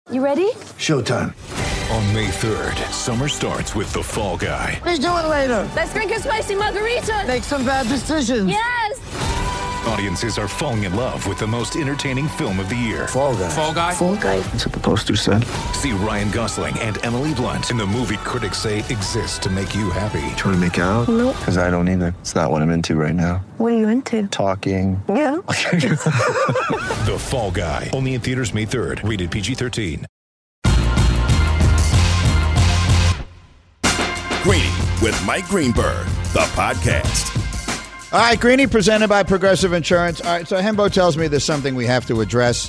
You ready? Showtime. On May 3rd, summer starts with The Fall Guy. Let's do it later. Let's drink a spicy margarita. Make some bad decisions. Yes! Audiences are falling in love with the most entertaining film of the year. Fall Guy. Fall Guy? Fall Guy. That's what the poster said. See Ryan Gosling and Emily Blunt in the movie critics say exists to make you happy. Trying to make it out? Nope. Because I don't either. It's not what I'm into right now. What are you into? Talking. Yeah. The Fall Guy. Only in theaters May 3rd. Rated PG-13. Greeny with Mike Greenberg, the podcast. All right, Greeny, presented by Progressive Insurance. All right, so Hembo tells me there's something we have to address.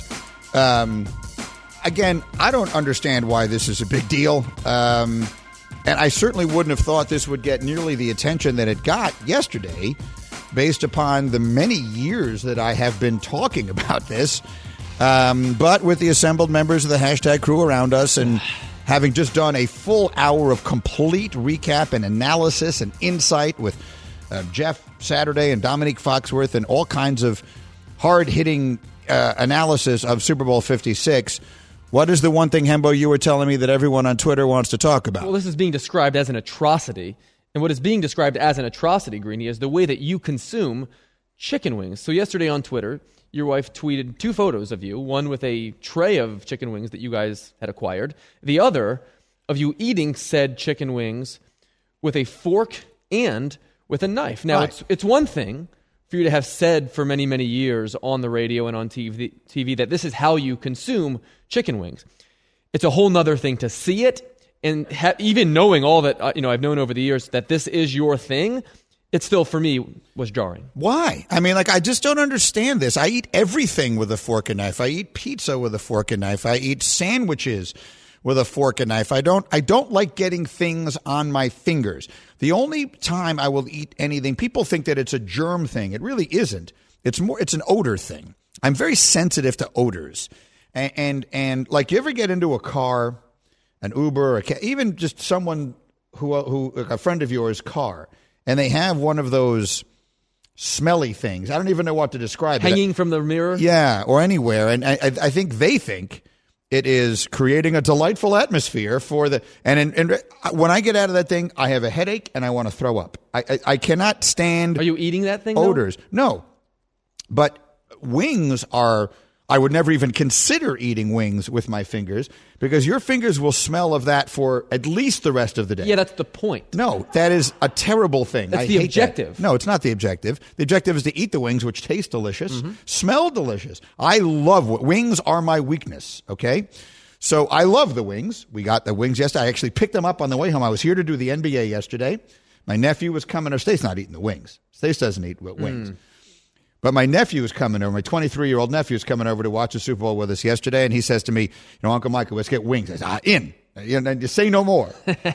Again, I don't understand why this is a big deal. And I certainly wouldn't have thought this would get nearly the attention that it got yesterday, based upon the many years that I have been talking about this. But with the assembled members of the hashtag crew around us and having just done a full hour of complete recap and analysis and insight with Jeff Saturday and Dominique Foxworth and all kinds of hard-hitting analysis of Super Bowl 56, what is the one thing, Hembo, you were telling me that everyone on Twitter wants to talk about? Well, this is being described as an atrocity. And what is being described as an atrocity, Greeny, is the way that you consume chicken wings. So yesterday on Twitter, your wife tweeted 2 photos of you, one with a tray of chicken wings that you guys had acquired, the other of you eating said chicken wings with a fork and with a knife. Now, right. It's one thing for you to have said for many, many years on the radio and on TV that this is how you consume chicken wings. It's a whole nother thing to see it, and even knowing all that I've known over the years that this is your thing, it still, for me, was jarring. Why? I mean, I just don't understand this. I eat everything with a fork and knife. I eat pizza with a fork and knife. I eat sandwiches with a fork and knife. I don't like getting things on my fingers. The only time I will eat anything, people think that it's a germ thing. It really isn't. It's an odor thing. I'm very sensitive to odors. And like, you ever get into a car, an Uber, or even just someone who a friend of yours' car, and they have one of those smelly things. I don't even know what to describe. Hanging from the mirror? Yeah, or anywhere. And I think they think it is creating a delightful atmosphere for the... And when I get out of that thing, I have a headache and I want to throw up. I cannot stand... Are you eating that thing, odors. No. But wings are... I would never even consider eating wings with my fingers because your fingers will smell of that for at least the rest of the day. Yeah, that's the point. No, that is a terrible thing. That's I the hate objective. That. No, it's not the objective. The objective is to eat the wings, which taste delicious, smell delicious. I love wings are my weakness, okay? So I love the wings. We got the wings yesterday. I actually picked them up on the way home. I was here to do the NBA yesterday. My nephew was coming over. Stace not eating the wings. Stace doesn't eat wings. But my nephew was coming over. My 23-year-old nephew was coming over to watch the Super Bowl with us yesterday, and he says to me, Uncle Michael, let's get wings. I said, in. You say no more.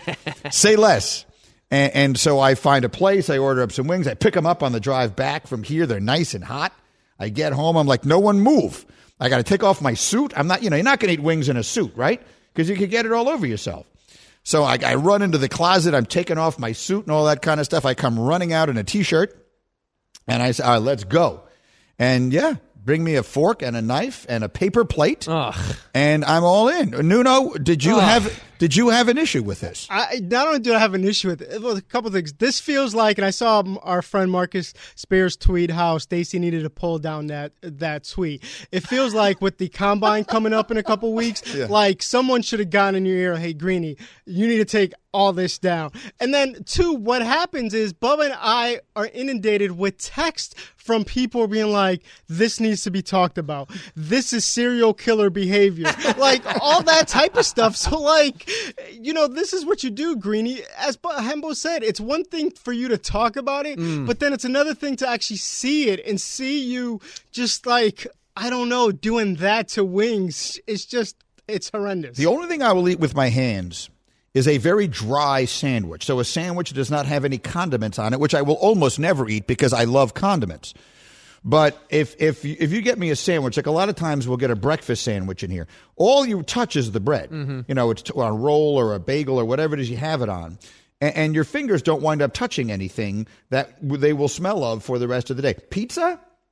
Say less. And so I find a place. I order up some wings. I pick them up on the drive back from here. They're nice and hot. I get home. I'm like, no one move. I got to take off my suit. I'm not, you're not going to eat wings in a suit, right? Because you could get it all over yourself. So I run into the closet. I'm taking off my suit and all that kind of stuff. I come running out in a T-shirt. And I said, all right, let's go. And yeah, bring me a fork and a knife and a paper plate. Ugh. And I'm all in. Nuno, did you have an issue with this? Not only do I have an issue with it, well, a couple of things. This feels like, and I saw our friend Marcus Spears tweet how Stacey needed to pull down that tweet. It feels like with the combine coming up in a couple weeks, like someone should have gotten in your ear, hey, Greeny, you need to take all this down. And then, 2, what happens is Bubba and I are inundated with text from people being like, this needs to be talked about. This is serial killer behavior. Like, all that type of stuff. So, like, this is what you do, Greeny. As Hembo said, it's one thing for you to talk about it, but then it's another thing to actually see it and see you just like, I don't know, doing that to wings. It's horrendous. The only thing I will eat with my hands is a very dry sandwich. So a sandwich does not have any condiments on it, which I will almost never eat because I love condiments. But if you get me a sandwich, like a lot of times we'll get a breakfast sandwich in here, all you touch is the bread. It's on a roll or a bagel or whatever it is you have it on. And your fingers don't wind up touching anything that they will smell of for the rest of the day. Pizza?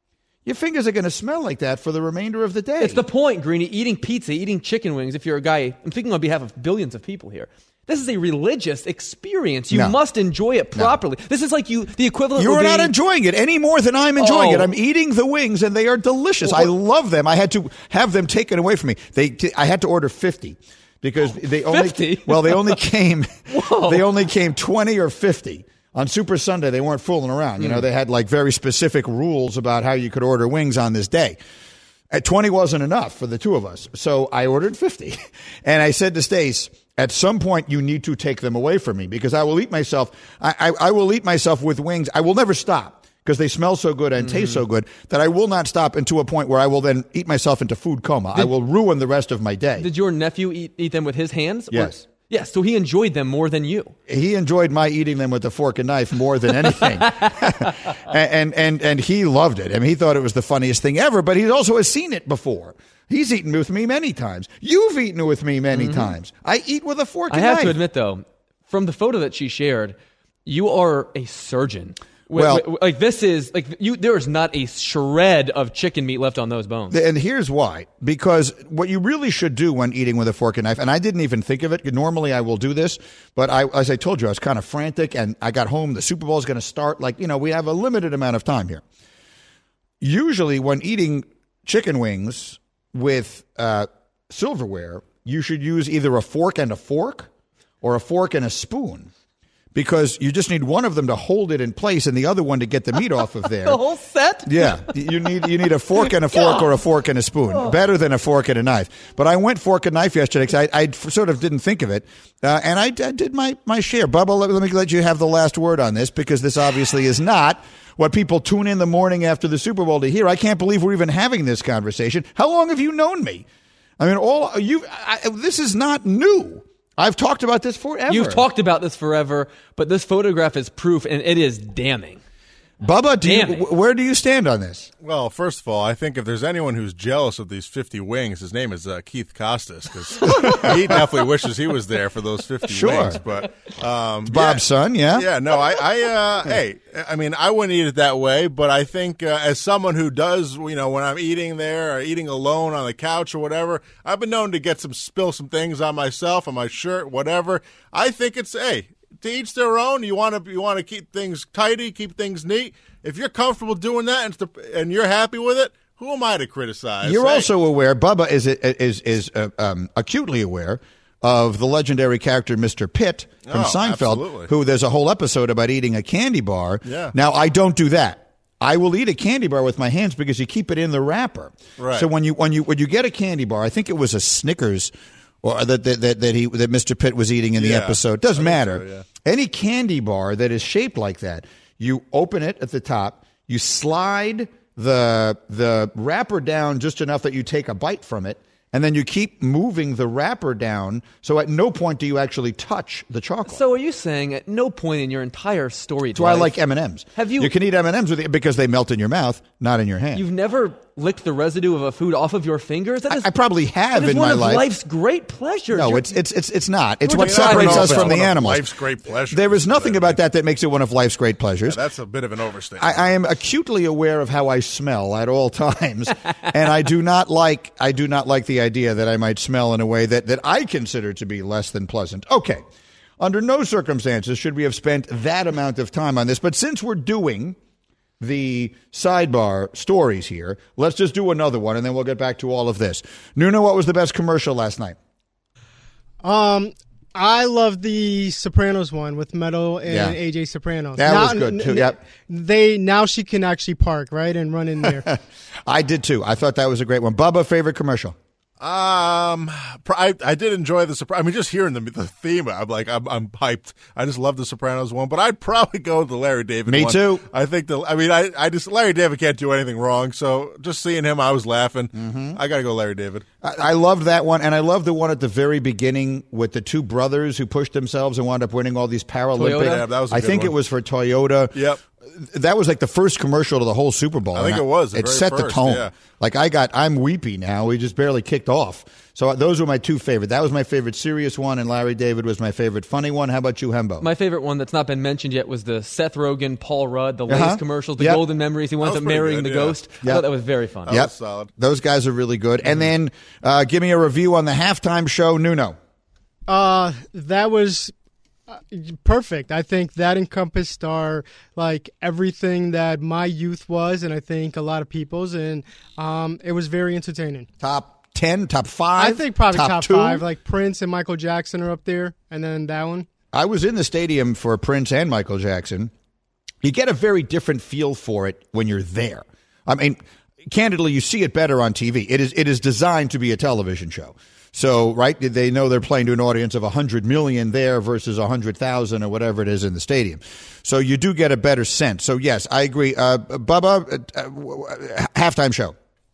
your fingers are going to smell like that for the remainder of the day. It's the point, Greeny. Eating pizza, eating chicken wings, if you're a guy, I'm speaking on behalf of billions of people here. This is a religious experience. You must enjoy it properly. No. This is like the equivalent. You are not enjoying it any more than I'm enjoying it. I'm eating the wings, and they are delicious. I love them. I had to have them taken away from me. I had to order 50 because they only 50? Well, they only came. They only came 20 or 50. On Super Sunday, they weren't fooling around. You know, they had like very specific rules about how you could order wings on this day. At 20 wasn't enough for the two of us, so I ordered 50. And I said to Stace, at some point you need to take them away from me because I will eat myself. I will eat myself with wings. I will never stop because they smell so good and taste so good that I will not stop into a point where I will then eat myself into food coma. I will ruin the rest of my day. Did your nephew eat them with his hands? Yes. Yes, so he enjoyed them more than you. He enjoyed my eating them with a fork and knife more than anything. and he loved it. I mean, he thought it was the funniest thing ever, but he also has seen it before. He's eaten with me many times. You've eaten with me many times. I eat with a fork and knife. I have to admit, though, from the photo that she shared, you are a surgeon. Well, like this is like there is not a shred of chicken meat left on those bones. And here's why. Because what you really should do when eating with a fork and knife, and I didn't even think of it. Normally I will do this, but as I told you, I was kind of frantic and I got home. The Super Bowl is going to start. We have a limited amount of time here. Usually when eating chicken wings with silverware, you should use either a fork and a fork or a fork and a spoon. Because you just need one of them to hold it in place and the other one to get the meat off of there. The whole set? Yeah. You need a fork and a fork or a fork and a spoon. Better than a fork and a knife. But I went fork and knife yesterday because I sort of didn't think of it. And I did my share. Bubba, let me let you have the last word on this because this obviously is not what people tune in the morning after the Super Bowl to hear. I can't believe we're even having this conversation. How long have you known me? I mean, this is not new. I've talked about this forever. You've talked about this forever, but this photograph is proof, and it is damning. Bubba, where do you stand on this? Well, first of all, I think if there's anyone who's jealous of these 50 wings, his name is Keith Costas, because he definitely wishes he was there for those 50 wings. But Bob's son, yeah? Yeah, no, hey, I mean, I wouldn't eat it that way, but I think as someone who does, when I'm eating there or eating alone on the couch or whatever, I've been known to spill some things on myself, on my shirt, whatever. I think it's, to each their own. You want to keep things tidy, keep things neat. If you're comfortable doing that and you're happy with it, who am I to criticize? You're also aware. Bubba is acutely aware of the legendary character Mr. Pitt from Seinfeld, absolutely. Who there's a whole episode about eating a candy bar. Yeah. Now I don't do that. I will eat a candy bar with my hands because you keep it in the wrapper. Right. So when you get a candy bar, I think it was a Snickers. Or that Mr. Pitt was eating in the episode. Doesn't matter. So, yeah. Any candy bar that is shaped like that, you open it at the top, you slide the wrapper down just enough that you take a bite from it, and then you keep moving the wrapper down, so at no point do you actually touch the chocolate. So are you saying at no point in your entire story That's why I like M&Ms. You can eat M&Ms with it because they melt in your mouth, not in your hand. You've never licked the residue of a food off of your fingers? I probably have in my life. One of life's great pleasures. No, it's not. It's what separates us from the animals. Life's great pleasures. There is nothing about that makes it one of life's great pleasures. Yeah, that's a bit of an overstatement. I am acutely aware of how I smell at all times, and I do not like the idea that I might smell in a way that I consider to be less than pleasant. Okay. Under no circumstances should we have spent that amount of time on this, but since we're doing the sidebar stories here, let's just do another one, and then we'll get back to all of this. Nuno, what was the best commercial last night? I love the Sopranos one with Meadow and AJ Soprano. That was good too. Yep. Now she can actually park, right, and run in there. I did too. I thought that was a great one. Bubba, favorite commercial? I did enjoy the Sopranos. I mean, just hearing the theme, I'm hyped. I just love the Sopranos one, but I'd probably go with the Larry David one. Me too. I think Larry David can't do anything wrong, so just seeing him, I was laughing. Mm-hmm. I got to go Larry David. I loved that one, and I love the one at the very beginning with the two brothers who pushed themselves and wound up winning all these Paralympic. Yeah, that was a I good think one. it was for Toyota. Yep. That was like the first commercial to the whole Super Bowl. I think it was. It set the tone. Yeah. Like I'm weepy now. We just barely kicked off. So those were my two favorite. That was my favorite serious one, and Larry David was my favorite funny one. How about you, Hembo? My favorite one that's not been mentioned yet was the Seth Rogen, Paul Rudd, the Lay's commercials, the golden memories. He winds up marrying the ghost. I thought that was very fun. That was solid. Those guys are really good. And then give me a review on the halftime show, Nuno. That was perfect. I think that encompassed our everything that my youth was, and I think a lot of people's, and it was very entertaining. Top 10, top 5? I think probably top 2? 5. Like Prince and Michael Jackson are up there, and then that one. I was in the stadium for Prince and Michael Jackson. You get a very different feel for it when you're there. I mean, candidly, you see it better on TV. It is designed to be a television show. So, right, they know they're playing to an audience of 100 million there versus 100,000 or whatever it is in the stadium. So you do get a better sense. So, yes, I agree. Bubba, halftime show.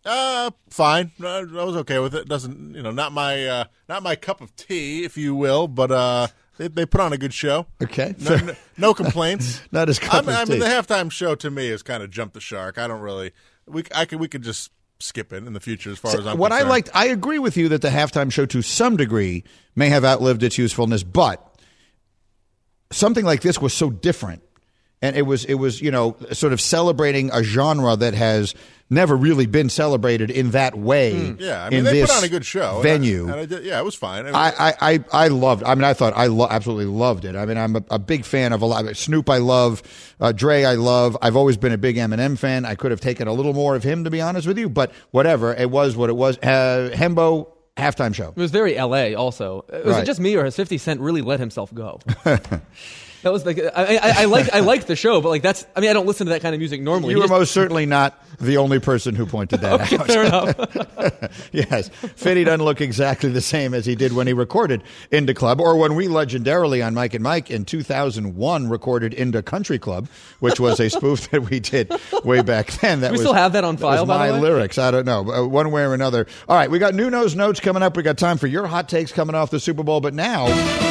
Fine. I was okay with it. Doesn't, not my cup of tea, if you will, but they put on a good show. Okay. No complaints. Not as cup of tea. I mean, the halftime show to me is kind of jump the shark. I don't really. We could just skip it in the future as far as I'm concerned. I agree with you that the halftime show to some degree may have outlived its usefulness, but something like this was so different, and it was sort of celebrating a genre that has never really been celebrated in that way. Yeah, I mean, they put on a good show. Venue. It was fine. I loved. I mean, absolutely loved it. I mean, I'm a big fan of a lot. Snoop, I love. Dre, I love. I've always been a big Eminem fan. I could have taken a little more of him, to be honest with you, but whatever. It was what it was. Hembo, halftime show. It was very L.A. also. Was it just me, or has 50 Cent really let himself go? That was I liked the show, but that's. I mean, I don't listen to that kind of music normally. You were most certainly not the only person who pointed that out. Fair enough. Yes, Fitty doesn't look exactly the same as he did when he recorded Indie Club, or when we legendarily on Mike and Mike in 2001 recorded Indie Country Club, which was a spoof that we did way back then. We still have that on file. By the way? Lyrics. I don't know, one way or another. All right, we got Nuno's notes coming up. We got time for your hot takes coming off the Super Bowl, but now.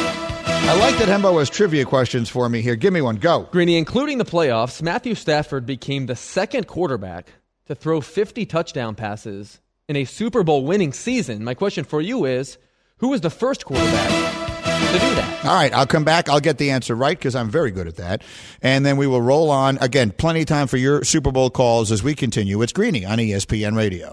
I like that Hembo has trivia questions for me here. Give me one. Go. Greeny, including the playoffs, Matthew Stafford became the second quarterback to throw 50 touchdown passes in a Super Bowl winning season. My question for you is, who was the first quarterback to do that? All right, I'll come back. I'll get the answer right because I'm very good at that. And then we will roll on. Again, plenty of time for your Super Bowl calls as we continue. It's Greeny on ESPN Radio.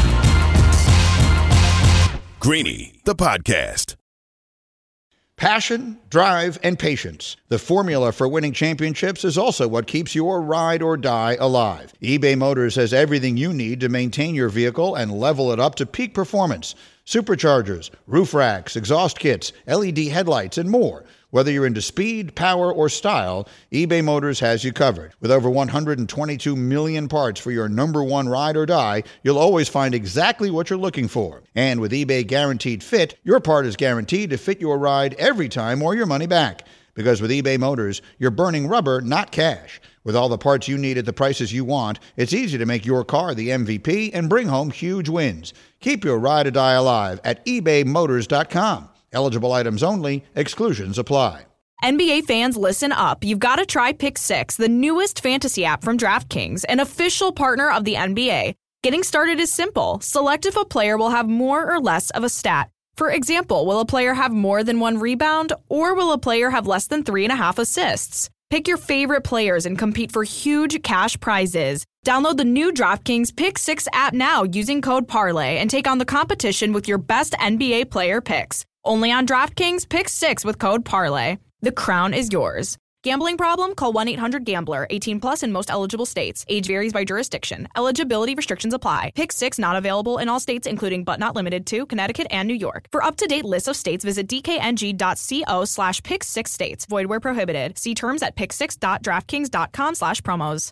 Greeny, the podcast. Passion, drive, and patience. The formula for winning championships is also what keeps your ride or die alive. eBay Motors has everything you need to maintain your vehicle and level it up to peak performance. Superchargers, roof racks, exhaust kits, LED headlights, and more. Whether you're into speed, power, or style, eBay Motors has you covered. With over 122 million parts for your number one ride or die, you'll always find exactly what you're looking for. And with eBay Guaranteed Fit, your part is guaranteed to fit your ride every time or your money back. Because with eBay Motors, you're burning rubber, not cash. With all the parts you need at the prices you want, it's easy to make your car the MVP and bring home huge wins. Keep your ride or die alive at ebaymotors.com. Eligible items only. Exclusions apply. NBA fans, listen up. You've got to try Pick 6, the newest fantasy app from DraftKings, an official partner of the NBA. Getting started is simple. Select if a player will have more or less of a stat. For example, will a player have more than 1 rebound, or will a player have less than 3.5 assists? Pick your favorite players and compete for huge cash prizes. Download the new DraftKings Pick 6 app now using code PARLAY and take on the competition with your best NBA player picks. Only on DraftKings, Pick 6 with code PARLAY. The crown is yours. Gambling problem? Call 1-800-GAMBLER. 18 plus in most eligible states. Age varies by jurisdiction. Eligibility restrictions apply. Pick 6 not available in all states, including but not limited to Connecticut and New York. For up-to-date lists of states, visit dkng.co/pick6states. Void where prohibited. See terms at pick6.draftkings.com/promos.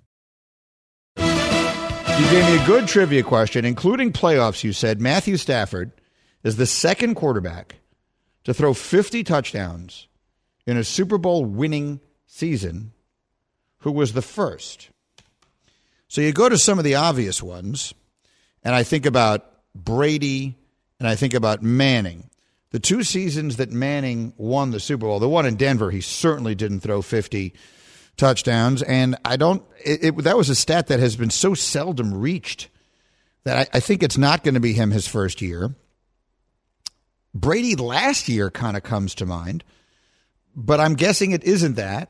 You gave me a good trivia question, including playoffs. You said Matthew Stafford is the second quarterback to throw 50 touchdowns in a Super Bowl winning season. Who was the first? So you go to some of the obvious ones, and I think about Brady and I think about Manning. The 2 seasons that Manning won the Super Bowl, the one in Denver, he certainly didn't throw 50 touchdowns. And that was a stat that has been so seldom reached that I think it's not going to be him his first year. Brady last year kind of comes to mind, but I'm guessing it isn't that.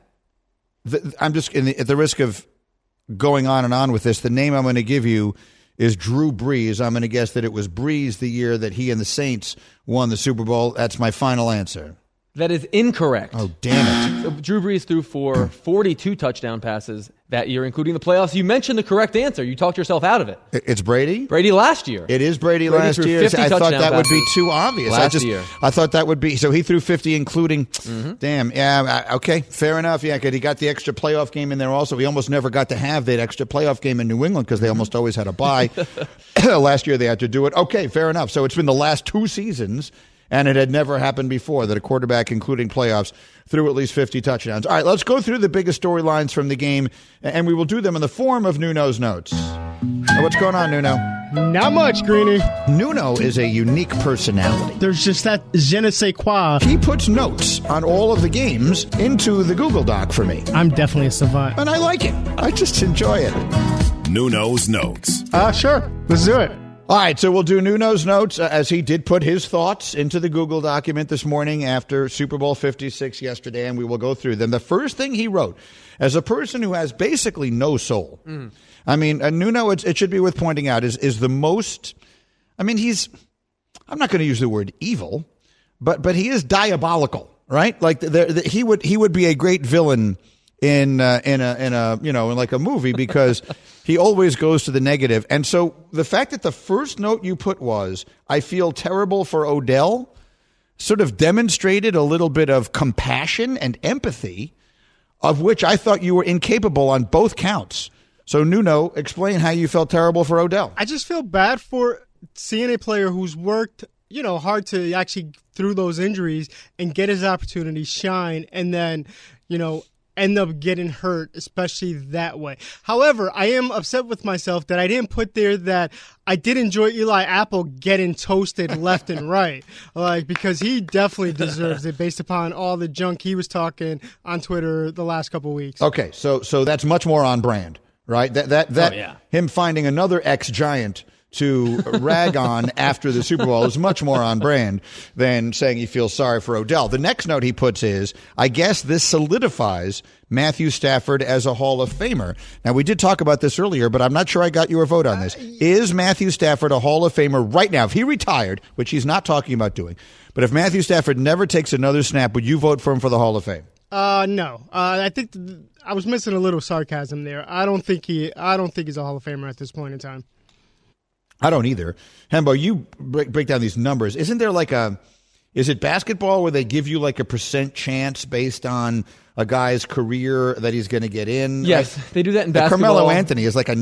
I'm just at the risk of going on and on with this. The name I'm going to give you is Drew Brees. I'm going to guess that it was Brees the year that he and the Saints won the Super Bowl. That's my final answer. That is incorrect. Oh, damn it. So Drew Brees threw for 42 touchdown passes that year, including the playoffs. You mentioned the correct answer. You talked yourself out of it. It's Brady? Brady last year. It is Brady last year. I thought that would be too obvious. I thought that would be. So he threw 50, including. Damn. Yeah. Okay. Fair enough. Yeah. Because he got the extra playoff game in there also. He almost never got to have that extra playoff game in New England because they almost always had a bye. Last year they had to do it. Okay. Fair enough. So it's been the last 2 seasons. And it had never happened before that a quarterback, including playoffs, threw at least 50 touchdowns. All right, let's go through the biggest storylines from the game, and we will do them in the form of Nuno's notes. What's going on, Nuno? Not much, Greeny. Nuno is a unique personality. There's just that je ne sais quoi. He puts notes on all of the games into the Google Doc for me. I'm definitely a savant. And I like it. I just enjoy it. Nuno's notes. Sure. Let's do it. All right, so we'll do Nuno's notes as he did put his thoughts into the Google document this morning after Super Bowl 56 yesterday, and we will go through them. The first thing he wrote, as a person who has basically no soul, I mean, Nuno, it should be worth pointing out, is the most, I mean, I'm not going to use the word evil, but he is diabolical, right? Like he would be a great villain in like a movie because he always goes to the negative. And so the fact that the first note you put was, I feel terrible for Odell, sort of demonstrated a little bit of compassion and empathy, of which I thought you were incapable on both counts. So Nuno, explain how you felt terrible for Odell. I just feel bad for seeing a player who's worked hard to actually through those injuries and get his opportunity, shine, and then, end up getting hurt, especially that way. However, I am upset with myself that I didn't put there that I did enjoy Eli Apple getting toasted left and right, because he definitely deserves it based upon all the junk he was talking on Twitter the last couple of weeks. Okay, so that's much more on brand, right? Him finding another ex-Giant to rag on after the Super Bowl is much more on brand than saying he feels sorry for Odell. The next note he puts is, I guess this solidifies Matthew Stafford as a Hall of Famer. Now, we did talk about this earlier, but I'm not sure I got your vote on this. Is Matthew Stafford a Hall of Famer right now? If he retired, which he's not talking about doing, but if Matthew Stafford never takes another snap, would you vote for him for the Hall of Fame? No. I think I was missing a little sarcasm there. I don't think he's a Hall of Famer at this point in time. I don't either. Hembo, you break down these numbers. Isn't there is it basketball where they give you like a percent chance based on a guy's career that he's going to get in? Yes, they do that in basketball. Carmelo Anthony is like a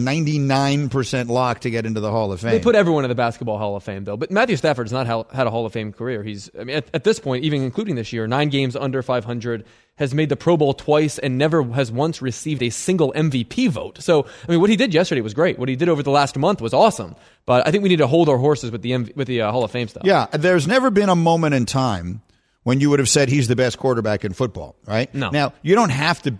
99% lock to get into the Hall of Fame. They put everyone in the Basketball Hall of Fame, though. But Matthew Stafford's not had a Hall of Fame career. He's, at this point, even including this year, 9 games under 500, has made the Pro Bowl twice and never has once received a single MVP vote. So, what he did yesterday was great. What he did over the last month was awesome. But I think we need to hold our horses with the Hall of Fame stuff. Yeah, there's never been a moment in time when you would have said he's the best quarterback in football, right? No. Now, you don't have to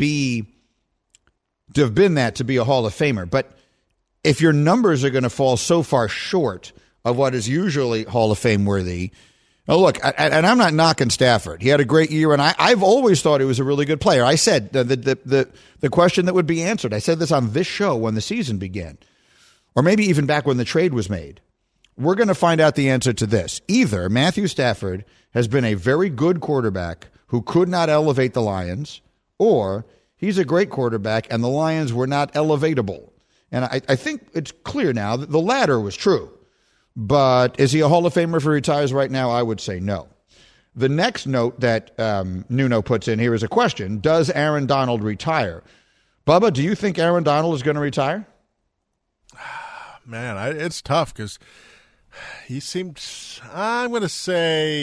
have been that to be a Hall of Famer, but if your numbers are going to fall so far short of what is usually Hall of Fame worthy, now look, and I'm not knocking Stafford. He had a great year, and I've always thought he was a really good player. I said the question that would be answered, I said this on this show when the season began, or maybe even back when the trade was made. We're going to find out the answer to this. Either Matthew Stafford has been a very good quarterback who could not elevate the Lions, or he's a great quarterback and the Lions were not elevatable. And I think it's clear now that the latter was true. But is he a Hall of Famer if he retires right now? I would say no. The next note that Nuno puts in here is a question. Does Aaron Donald retire? Bubba, do you think Aaron Donald is going to retire? Man, it's tough because he seemed, I'm going to say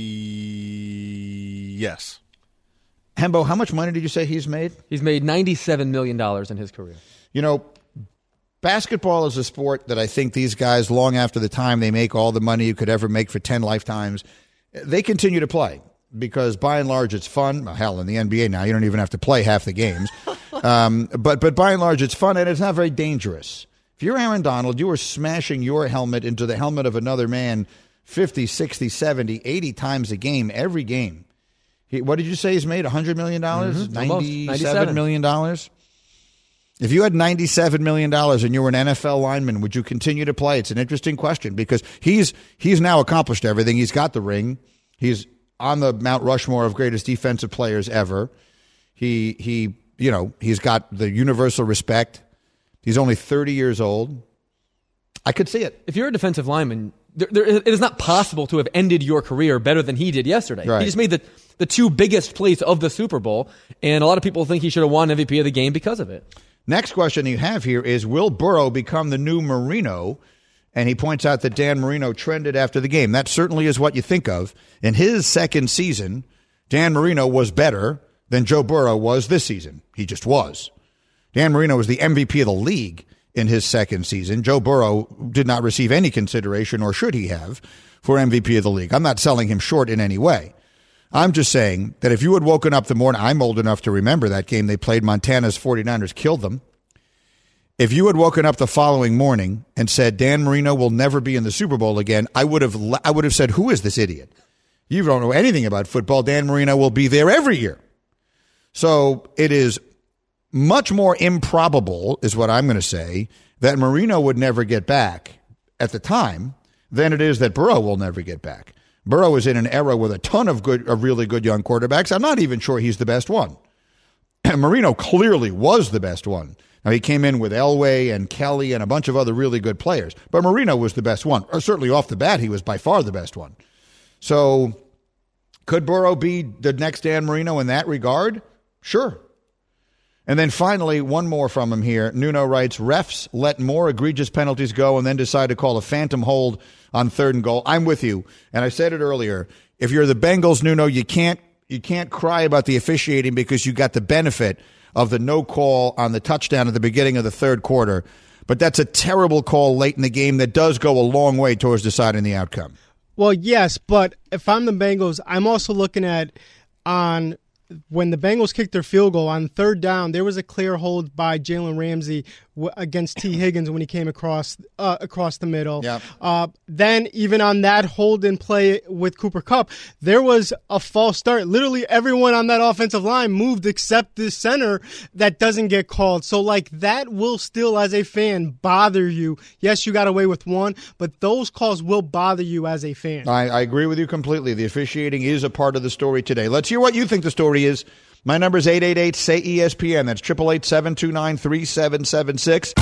yes. Hembo, how much money did you say he's made? He's made $97 million in his career. Basketball is a sport that I think these guys, long after the time they make all the money you could ever make for 10 lifetimes, they continue to play because by and large it's fun. Well, hell, in the NBA now, you don't even have to play half the games. But by and large it's fun and it's not very dangerous. If you're Aaron Donald, you are smashing your helmet into the helmet of another man 50, 60, 70, 80 times a game, every game. What did you say he's made? $100 million? $97 million? If you had $97 million and you were an NFL lineman, would you continue to play? It's an interesting question because he's now accomplished everything. He's got the ring. He's on the Mount Rushmore of greatest defensive players ever. He's got the universal respect. He's only 30 years old. I could see it. If you're a defensive lineman, it is not possible to have ended your career better than he did yesterday. Right. He just made the two biggest plays of the Super Bowl, and a lot of people think he should have won MVP of the game because of it. Next question you have here is, will Burrow become the new Marino? And he points out that Dan Marino trended after the game. That certainly is what you think of. In his second season, Dan Marino was better than Joe Burrow was this season. He just was. Dan Marino was the MVP of the league in his second season. Joe Burrow did not receive any consideration, or should he have, for MVP of the league. I'm not selling him short in any way. I'm just saying that if you had woken up the morning, I'm old enough to remember that game they played, Montana's 49ers killed them. If you had woken up the following morning and said Dan Marino will never be in the Super Bowl again, I would have said, who is this idiot? You don't know anything about football. Dan Marino will be there every year. So it is much more improbable, is what I'm going to say, that Marino would never get back at the time than it is that Burrow will never get back. Burrow is in an era with a ton of really good young quarterbacks. I'm not even sure he's the best one. Marino clearly was the best one. Now, he came in with Elway and Kelly and a bunch of other really good players, but Marino was the best one. Or certainly off the bat, he was by far the best one. So could Burrow be the next Dan Marino in that regard? Sure. And then finally, one more from him here. Nuno writes, refs let more egregious penalties go and then decide to call a phantom hold on 3rd and goal. I'm with you. And I said it earlier. If you're the Bengals, Nuno, you can't cry about the officiating because you got the benefit of the no call on the touchdown at the beginning of the third quarter. But that's a terrible call late in the game that does go a long way towards deciding the outcome. Well, yes, but if I'm the Bengals, I'm also looking at when the Bengals kicked their field goal on 3rd down, there was a clear hold by Jalen Ramsey against T. Higgins when he came across the middle. Yep. Then even on that hold and play with Cooper Kupp, there was a false start. Literally everyone on that offensive line moved except the center that doesn't get called. So that will still, as a fan, bother you. Yes, you got away with one, but those calls will bother you as a fan. I agree with you completely. The officiating is a part of the story today. Let's hear what you think the story is. My number is 888-SAY-ESPN. That's 888-729-3776.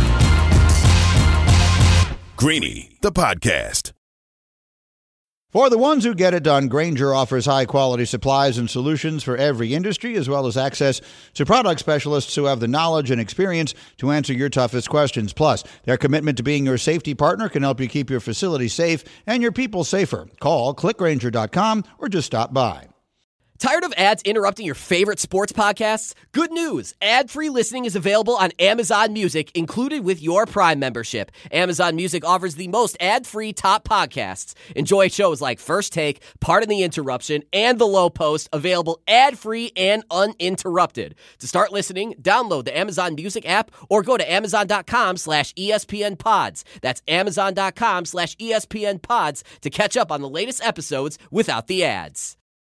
Greeny, the podcast. For the ones who get it done, Grainger offers high-quality supplies and solutions for every industry, as well as access to product specialists who have the knowledge and experience to answer your toughest questions. Plus, their commitment to being your safety partner can help you keep your facility safe and your people safer. Call clickgrainger.com or just stop by. Tired of ads interrupting your favorite sports podcasts? Good news! Ad-free listening is available on Amazon Music, included with your Prime membership. Amazon Music offers the most ad-free top podcasts. Enjoy shows like First Take, Pardon the Interruption, and The Low Post, available ad-free and uninterrupted. To start listening, download the Amazon Music app or go to amazon.com/ESPNpods. That's amazon.com/ESPNpods to catch up on the latest episodes without the ads.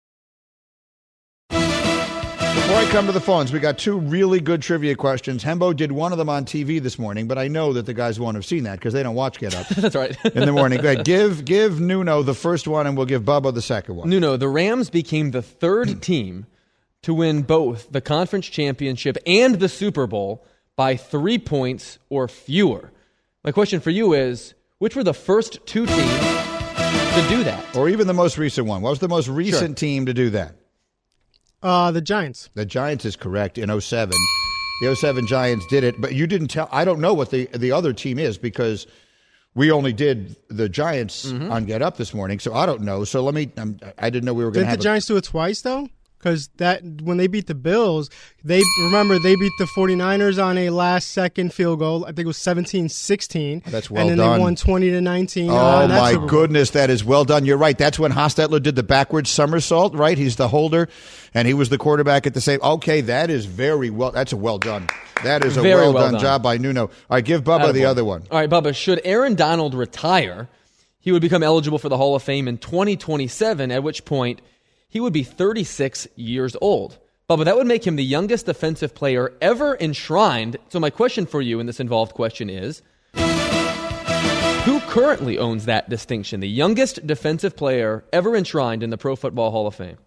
Before I come to the phones, we got two really good trivia questions. Hembo did one of them on TV this morning, but I know that the guys won't have seen that because they don't watch Get Up. That's right. In the morning. Go ahead. Give Nuno the first one, and we'll give Bubba the second one. Nuno, the Rams became the third team to win both the conference championship and the Super Bowl by 3 points or fewer. My question for you is, which were the first two teams to do that? Or even the most recent one. What was the most recent team to do that? The Giants. The Giants is correct in 07. The 07 Giants did it, but you didn't tell. I don't know what the other team is because we only did the Giants on Get Up this morning, so I don't know. So let me. I didn't know we were going to have. Did the Giants do it twice though? Because when they beat the Bills, they beat the 49ers on a last-second field goal. I think it was 17-16. That's well done. And then they won 20-19. Oh, my goodness, that is well done. You're right. That's when Hostetler did the backwards somersault, right? He's the holder, and he was the quarterback at the same. Okay, that is very well. That's a well done. That is a well done job by Nuno. All right, give Bubba the other one. All right, Bubba, should Aaron Donald retire, He would become eligible for the Hall of Fame in 2027, at which point he would be 36 years old. Bubba, that would make him the youngest defensive player ever enshrined. So my question for you in this involved question is, who currently owns that distinction? The youngest defensive player ever enshrined in the Pro Football Hall of Fame.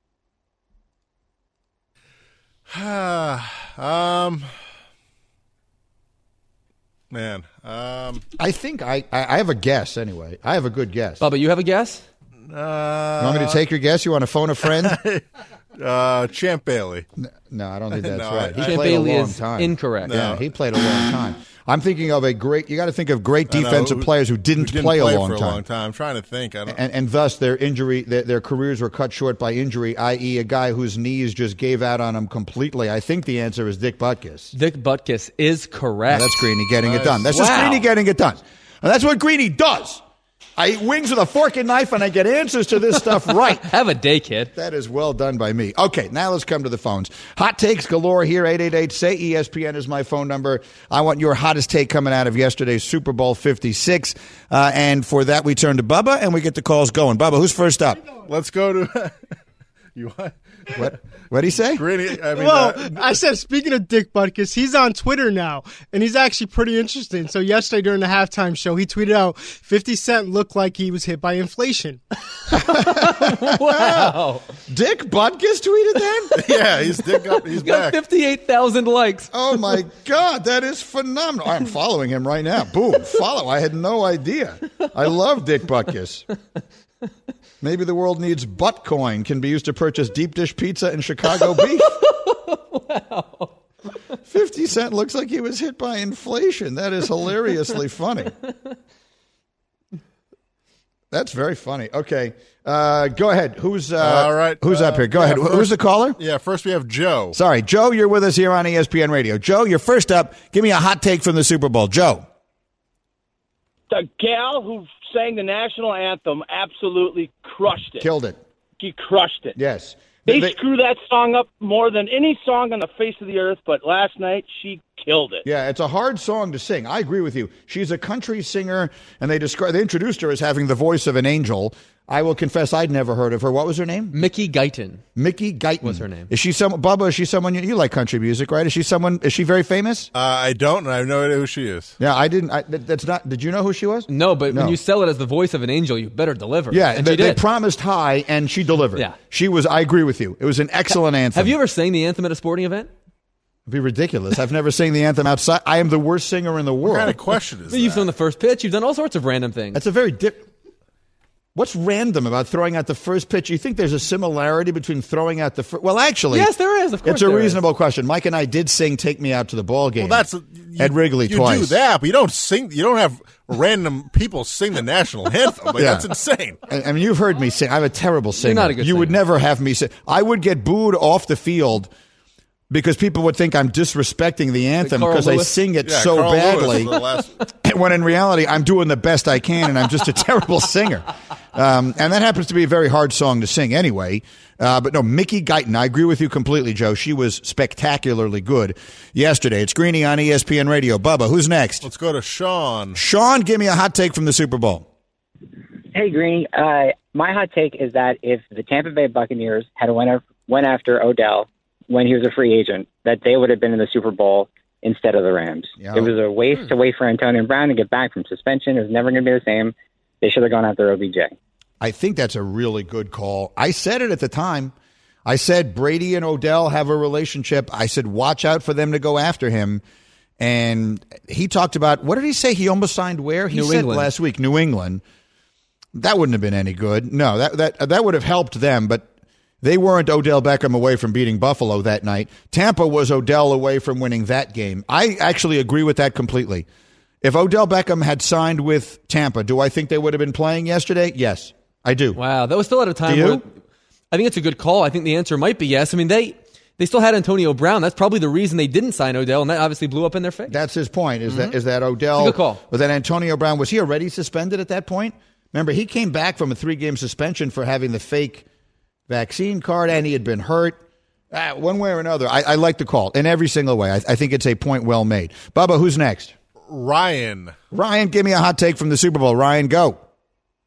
I think I have a guess anyway. I have a good guess. Bubba, you have a guess? You want me to take your guess? You want to phone a friend? Champ Bailey. No, I don't think that's No, right. He Champ played Bailey a long is time. incorrect. Yeah, he played a long time. I'm thinking of you got to think of great defensive players who didn't play a long time. I'm trying to think. And thus their careers were cut short by injury, i.e. a guy whose knees just gave out on him completely. I think the answer is Dick Butkus. Dick Butkus is correct. Now, that's Greeny getting it done. That's Wow. just Greeny getting it done. And that's what Greeny does. I eat wings with a fork and knife, and I get answers to this stuff right. Have a day, kid. That is well done by me. Okay, now let's come to the phones. Hot takes galore here. 888-SAY-ESPN is my phone number. I want your hottest take coming out of yesterday's Super Bowl 56. And for that, we turn to Bubba, and we get the calls going. Bubba, who's first up? Let's go to you. What did he say? Greeny, I said, speaking of Dick Butkus, he's on Twitter now, and he's actually pretty interesting. So yesterday during the halftime show, he tweeted out, 50 Cent looked like he was hit by inflation. Wow. Dick Butkus tweeted that? Yeah, he's got back. 58,000 likes. Oh, my God. That is phenomenal. I'm following him right now. Boom. Follow. I had no idea. I love Dick Butkus. Maybe the world needs Buttcoin, can be used to purchase deep dish pizza and Chicago beef. Wow. 50 Cent looks like he was hit by inflation. That is hilariously funny. That's very funny. Okay. Go ahead. Who's all right? Who's up here? Go ahead. Who's the caller? Yeah, first we have Joe. Sorry, Joe, you're with us here on ESPN Radio. Joe, you're first up. Give me a hot take from the Super Bowl. Joe. The gal who sang the national anthem absolutely crushed it. Killed it. She crushed it. Yes. They screw that song up more than any song on the face of the earth, but last night she killed it. Yeah, it's a hard song to sing. I agree with you. She's a country singer, and they introduced her as having the voice of an angel. I will confess I'd never heard of her. What was her name? Mickey Guyton. Mickey Guyton was her name. Is she Bubba, is she someone you like country music, right? Is she very famous? I don't, and I have no idea who she is. Yeah, I didn't. That's not. Did you know who she was? No, but when you sell it as the voice of an angel, you better deliver. Yeah, and they promised high, and she delivered. Yeah. She was, I agree with you. It was an excellent anthem. Have you ever sang the anthem at a sporting event? It'd be ridiculous. I've never sang the anthem outside. I am the worst singer in the world. What kind of question is that? You've done the first pitch. You've done all sorts of random things. That's a very What's random about throwing out the first pitch? You think there's a similarity between throwing out the first? Well, actually, yes, there is. Of course, it's a reasonable question. Mike and I did sing "Take Me Out to the Ball Game." Well, at Wrigley twice. You do that, but you don't sing. You don't have random people sing the national anthem. Like, Yeah. That's insane. I mean, you've heard me sing. I'm a terrible singer. You're not a good You would singer. never have me sing. I would get booed off the field because people would think I'm disrespecting the anthem Carl because I Lewis? sing it Yeah, so Carl Lewis badly. was the last- When in reality, I'm doing the best I can, and I'm just a terrible singer. And that happens to be a very hard song to sing anyway. But no, Mickey Guyton, I agree with you completely, Joe. She was spectacularly good yesterday. It's Greeny on ESPN Radio. Bubba, who's next? Let's go to Sean. Sean, give me a hot take from the Super Bowl. Hey, Greeny. My hot take is that if the Tampa Bay Buccaneers had went after Odell when he was a free agent, that they would have been in the Super Bowl instead of the Rams. Yeah. It was a waste to wait for Antonio Brown to get back from suspension. It was never going to be the same. They should have gone after OBJ. I think that's a really good call. I said it at the time. I said Brady and Odell have a relationship. I said watch out for them to go after him. And he talked about, what did he say? He almost signed where? He New said England. last week, New England. That wouldn't have been any good. No, that would have helped them, but they weren't Odell Beckham away from beating Buffalo that night. Tampa was Odell away from winning that game. I actually agree with that completely. If Odell Beckham had signed with Tampa, do I think they would have been playing yesterday? Yes, I do. Wow, that was still at a time Do you? where I think it's a good call. I think the answer might be yes. I mean, they still had Antonio Brown. That's probably the reason they didn't sign Odell, and that obviously blew up in their face. That's his point, is that Odell, It's a good call. was that Antonio Brown, was he already suspended at that point? Remember, he came back from a 3-game suspension for having the fake vaccine card, and he had been hurt. One way or another, I like the call in every single way. I think it's a point well made. Bubba, who's next? Ryan. Ryan, give me a hot take from the Super Bowl. Ryan, go.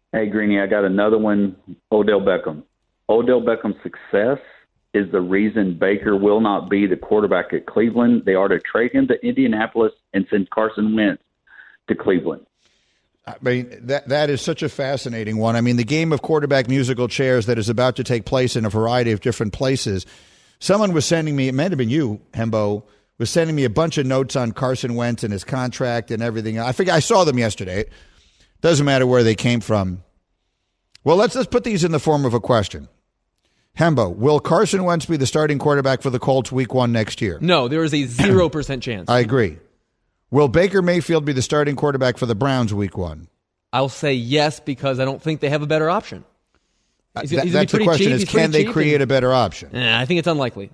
Hey, Greeny, I got another one. Odell Beckham. Odell Beckham's success is the reason Baker will not be the quarterback at Cleveland. They are to trade him to Indianapolis and send Carson Wentz to Cleveland. I mean, that is such a fascinating one. I mean, the game of quarterback musical chairs that is about to take place in a variety of different places. Someone was sending me, it might have been you, Hembo, was sending me a bunch of notes on Carson Wentz and his contract and everything. I saw them yesterday. Doesn't matter where they came from. Well, let's put these in the form of a question. Hembo, will Carson Wentz be the starting quarterback for the Colts week 1 next year? No, there is a 0% chance. I agree. Will Baker Mayfield be the starting quarterback for the Browns week 1? I'll say yes because I don't think they have a better option. That's the question is, can they create a better option? I think it's unlikely.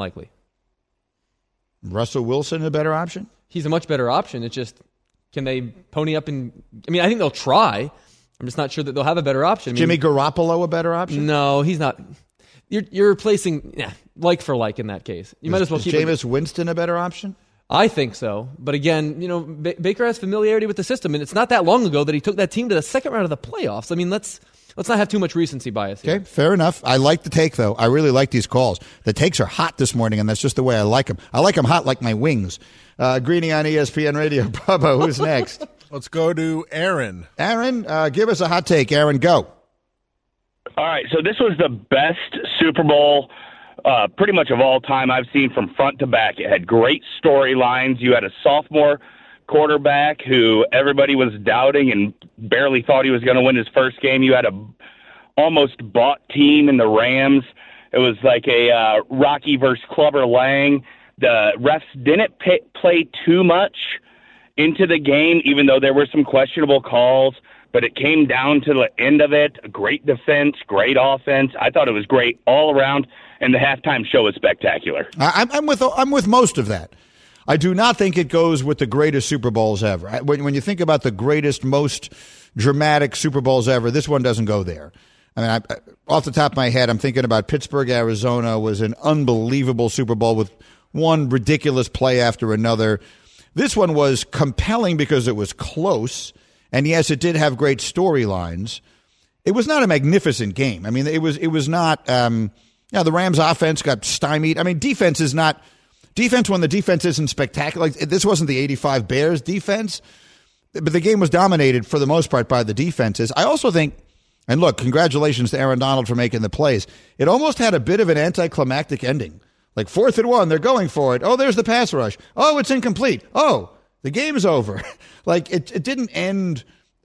Russell Wilson a better option? He's a much better option. It's just, can they pony up and... I mean, I think they'll try. I'm just not sure that they'll have a better option. Jimmy Garoppolo a better option? No, he's not. You're replacing like for like in that case. You might as well keep Jameis Winston a better option? I think so. But again, Baker has familiarity with the system, and it's not that long ago that he took that team to the second round of the playoffs. I mean, let's not have too much recency bias here. Okay, fair enough. I like the take, though. I really like these calls. The takes are hot this morning, and that's just the way I like them. I like them hot like my wings. Greeny on ESPN Radio. Bubba, who's next? Let's go to Aaron. Aaron, give us a hot take. Aaron, go. All right, so this was the best Super Bowl pretty much of all time I've seen from front to back. It had great storylines. You had a sophomore quarterback who everybody was doubting and barely thought he was going to win his first game. You had a almost bought team in the Rams. It was like a Rocky versus Clubber Lang. The refs didn't play too much into the game, even though there were some questionable calls. But it came down to the end of it. Great defense, great offense. I thought it was great all around, and the halftime show was spectacular. I'm with most of that. I do not think it goes with the greatest Super Bowls ever. When you think about the greatest, most dramatic Super Bowls ever, this one doesn't go there. I mean, off the top of my head, I'm thinking about Pittsburgh, Arizona was an unbelievable Super Bowl with one ridiculous play after another. This one was compelling because it was close. And yes, it did have great storylines. It was not a magnificent game. I mean, it was not. The Rams' offense got stymied. I mean, defense when the defense isn't spectacular. Like, this wasn't the '85 Bears defense, but the game was dominated for the most part by the defenses. I also think, and look, congratulations to Aaron Donald for making the plays. It almost had a bit of an anticlimactic ending. Like 4th and 1, they're going for it. Oh, there's the pass rush. Oh, it's incomplete. Oh, the game's over. Like, it didn't end.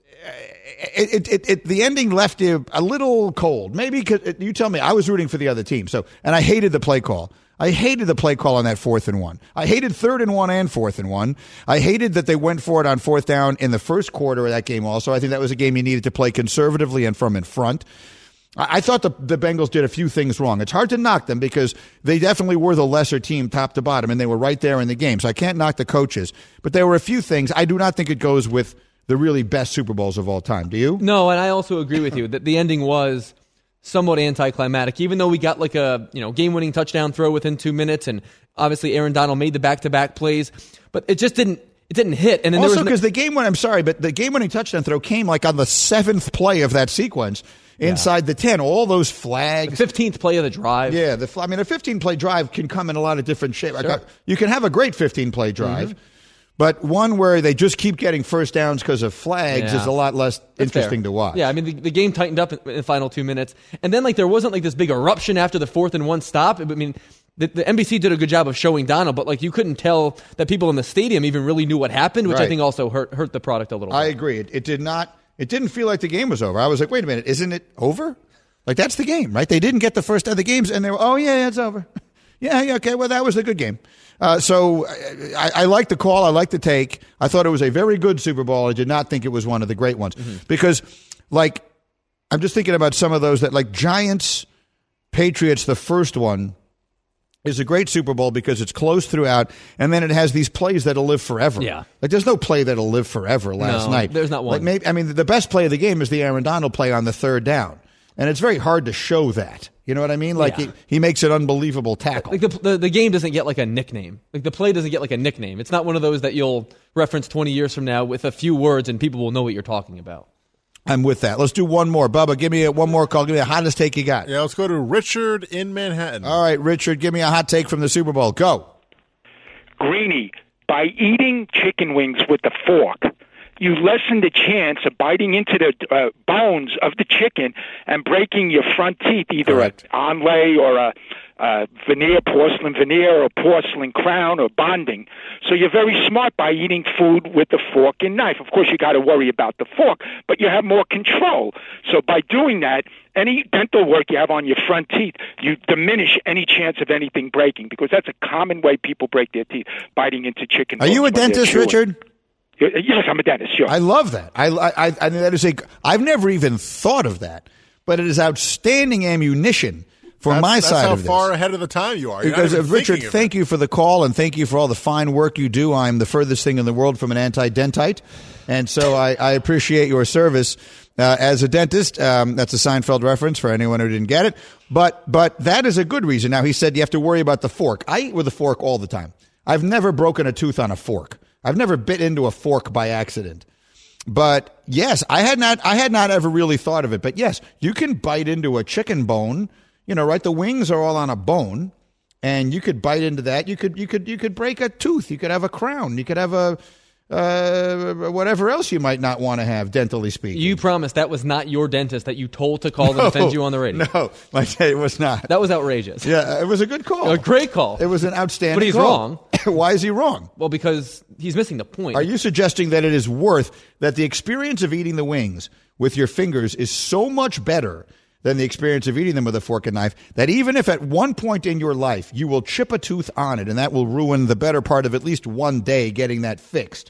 The ending left you a little cold. Maybe because you tell me, I was rooting for the other team. And I hated the play call. I hated the play call on that 4th and 1. I hated 3rd and 1 and 4th and 1. I hated that they went for it on 4th down in the first quarter of that game also. I think that was a game you needed to play conservatively and from in front. I thought the Bengals did a few things wrong. It's hard to knock them because they definitely were the lesser team top to bottom, and they were right there in the game. So I can't knock the coaches. But there were a few things. I do not think it goes with the really best Super Bowls of all time. Do you? No, and I also agree with you that the ending was somewhat anticlimactic, even though we got like a game-winning touchdown throw within 2 minutes, and obviously Aaron Donald made the back-to-back plays, but it just didn't hit. And then also because the game-winning touchdown throw came like on the 7th play of that sequence. Inside the 10, all those flags. The 15th play of the drive. Yeah, a 15-play drive can come in a lot of different shapes. Sure. You can have a great 15-play drive, but one where they just keep getting first downs because of flags is a lot less interesting to watch. Yeah, I mean, the game tightened up in the final 2 minutes. And then there wasn't this big eruption after the 4th and 1 stop. I mean, the NBC did a good job of showing Donald, but you couldn't tell that people in the stadium even really knew what happened, which I think also hurt the product a little bit. I agree. It did not. It didn't feel like the game was over. I was like, wait a minute, isn't it over? Like, that's the game, right? They didn't get the first of the games, and they were, oh, yeah, it's over. Yeah, okay, well, that was a good game. So I like the call. I like the take. I thought it was a very good Super Bowl. I did not think it was one of the great ones. Because, I'm just thinking about some of those that, Giants, Patriots, the first one, is a great Super Bowl because it's close throughout, and then it has these plays that'll live forever. Yeah. There's no play that'll live forever last night. There's not one. The best play of the game is the Aaron Donald play on the 3rd down, and it's very hard to show that. You know what I mean? He makes an unbelievable tackle. The game doesn't get a nickname. The play doesn't get a nickname. It's not one of those that you'll reference 20 years from now with a few words and people will know what you're talking about. I'm with that. Let's do one more. Bubba, give me one more call. Give me the hottest take you got. Yeah, let's go to Richard in Manhattan. All right, Richard, give me a hot take from the Super Bowl. Go. Greeny, by eating chicken wings with a fork, you lessen the chance of biting into the bones of the chicken and breaking your front teeth, either an onlay or a porcelain veneer or porcelain crown or bonding. So you're very smart by eating food with a fork and knife. Of course, you got to worry about the fork, but you have more control. So by doing that, any dental work you have on your front teeth, you diminish any chance of anything breaking, because that's a common way people break their teeth, biting into chicken bones. Are you a dentist, Richard? Yes, I'm a dentist, sure. I love that. I mean, that is I've never even thought of that, but it is outstanding ammunition for my side of this. That's how far ahead of the time you are. Because, Richard, thank you for the call, and thank you for all the fine work you do. I'm the furthest thing in the world from an anti-dentite, and so I appreciate your service as a dentist. That's a Seinfeld reference for anyone who didn't get it. But that is a good reason. Now, he said you have to worry about the fork. I eat with a fork all the time. I've never broken a tooth on a fork. I've never bit into a fork by accident. But yes, I had not ever really thought of it. But yes, you can bite into a chicken bone, right? The wings are all on a bone, and you could bite into that. You could break a tooth. You could have a crown. You could have a whatever else you might not want to have, dentally speaking. You promised that was not your dentist that you told to call and defend you on the radio. No, it was not. That was outrageous. Yeah, it was a good call. A great call. It was an outstanding call. But he's wrong. Why is he wrong? Well, because he's missing the point. Are you suggesting that it is worth that the experience of eating the wings with your fingers is so much better than the experience of eating them with a fork and knife, that even if at one point in your life you will chip a tooth on it, and that will ruin the better part of at least one day getting that fixed,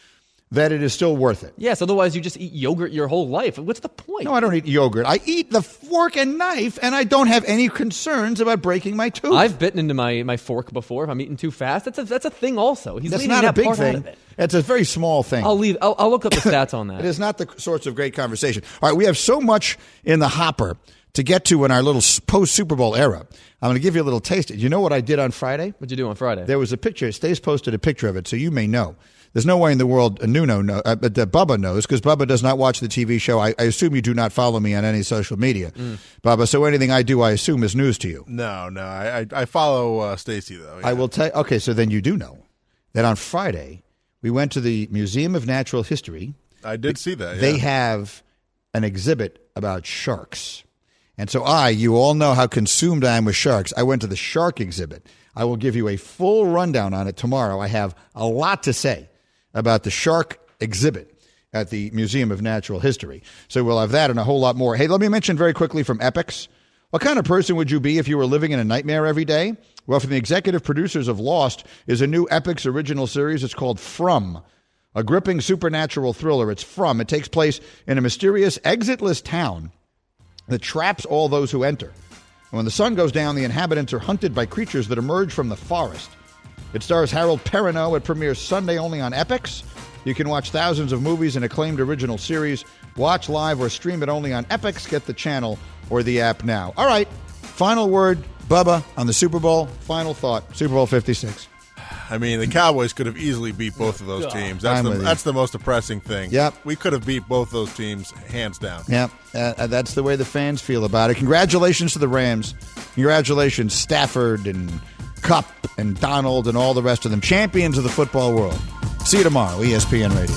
that it is still worth it? Yes, otherwise you just eat yogurt your whole life. What's the point? No, I don't eat yogurt. I eat the fork and knife, and I don't have any concerns about breaking my tooth. I've bitten into my fork before if I'm eating too fast. That's a thing also. That's not a big thing. It's a very small thing. I'll look up the stats on that. It is not the sorts of great conversation. All right, we have so much in the hopper to get to in our little post-Super Bowl era. I'm going to give you a little taste. You know what I did on Friday? What'd you do on Friday? There was a picture. Stace posted a picture of it, so you may know. There's no way in the world that Bubba knows, because Bubba does not watch the TV show. I assume you do not follow me on any social media, Bubba. So anything I do, I assume, is news to you. No. I follow Stacy, though. Yeah. I will tell. Okay, so then you do know that on Friday we went to the Museum of Natural History. I did see that. Yeah. They have an exhibit about sharks. And so you all know how consumed I am with sharks. I went to the shark exhibit. I will give you a full rundown on it tomorrow. I have a lot to say about the shark exhibit at the Museum of Natural History. So we'll have that and a whole lot more. Hey, let me mention very quickly from Epix. What kind of person would you be if you were living in a nightmare every day? Well, from the executive producers of Lost is a new Epix original series. It's called From, a gripping supernatural thriller. It's From. It takes place in a mysterious, exitless town that traps all those who enter. And when the sun goes down, the inhabitants are hunted by creatures that emerge from the forest. It stars Harold Perrineau. It premieres Sunday only on Epix. You can watch thousands of movies and acclaimed original series. Watch live or stream it only on Epix. Get the channel or the app now. All right, final word, Bubba, on the Super Bowl. Final thought, Super Bowl 56. I mean, the Cowboys could have easily beat both of those teams. That's the most depressing thing. Yep. We could have beat both those teams hands down. Yep. That's the way the fans feel about it. Congratulations to the Rams. Congratulations, Stafford and Kupp and Donald and all the rest of them. Champions of the football world. See you tomorrow, ESPN Radio.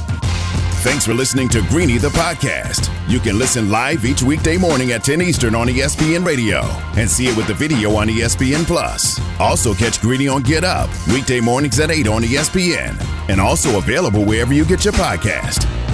Thanks for listening to Greeny the podcast. You can listen live each weekday morning at 10 Eastern on ESPN Radio and see it with the video on ESPN Plus. Also catch Greeny on Get Up weekday mornings at 8 on ESPN and also available wherever you get your podcast.